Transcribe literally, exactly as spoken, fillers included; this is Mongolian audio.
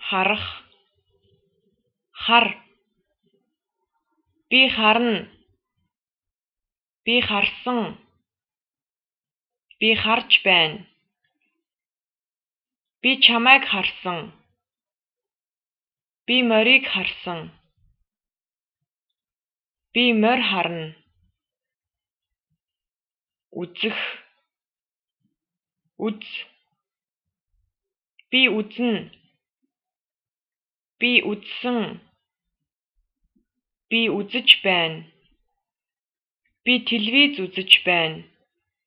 харах, хар. Би харна, би харсан, би харж байна. Би чамайг харсан, би морийг харсан, би морь харна. Үзэх, үз. Би үзнэ, би үзсэн, би үзэж байна. Би телевиз үзэж байна.